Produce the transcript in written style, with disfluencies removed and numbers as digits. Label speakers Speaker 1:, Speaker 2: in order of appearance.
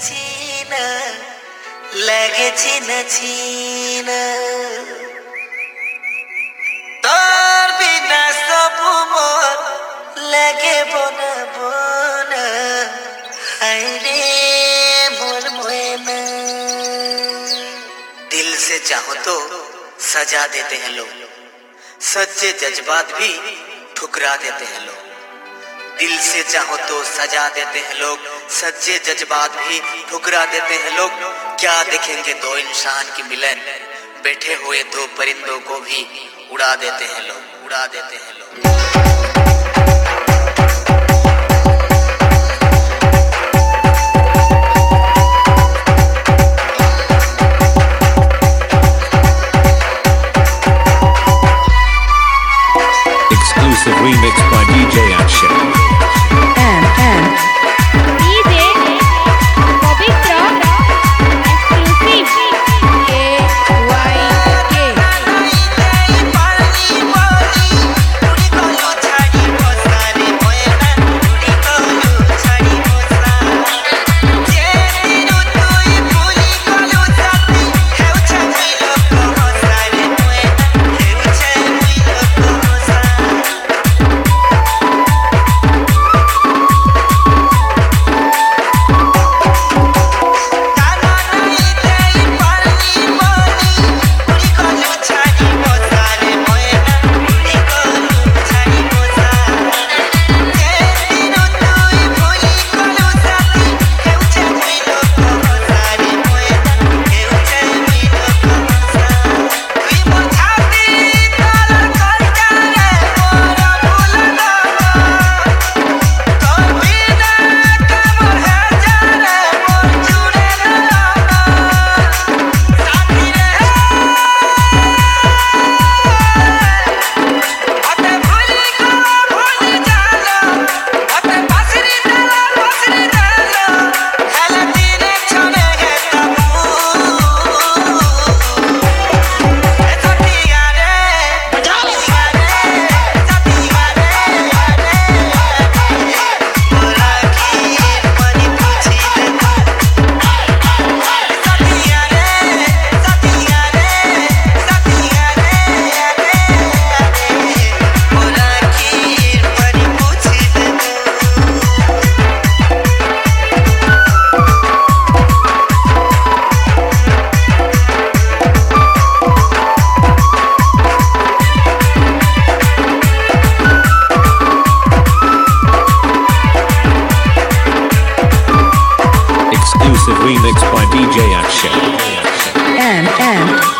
Speaker 1: চিনা লেগেছি না চিনা তোর বিনা সব মোর লাগে বনা বনা হায় রে মোর মোনা दिल से चाहो तो सजा देते हैं लोग सच्चे जज्बात भी ठुकरा देते हैं लोग दिल से चाहो तो सजा देते हैं लोग सच्चे जज्बात भी ठुकरा देते हैं लोग क्या देखेंगे दो इंसान की मिलन बैठे हुए दो परिंदों को भी उड़ा देते हैं लोग उड़ा देते हैं लोग
Speaker 2: Exclusive remix by DJ Akshay.
Speaker 3: And
Speaker 4: DJ Pavitra exclusive
Speaker 3: KYK
Speaker 2: Exclusive remix by DJ Akshay.
Speaker 3: and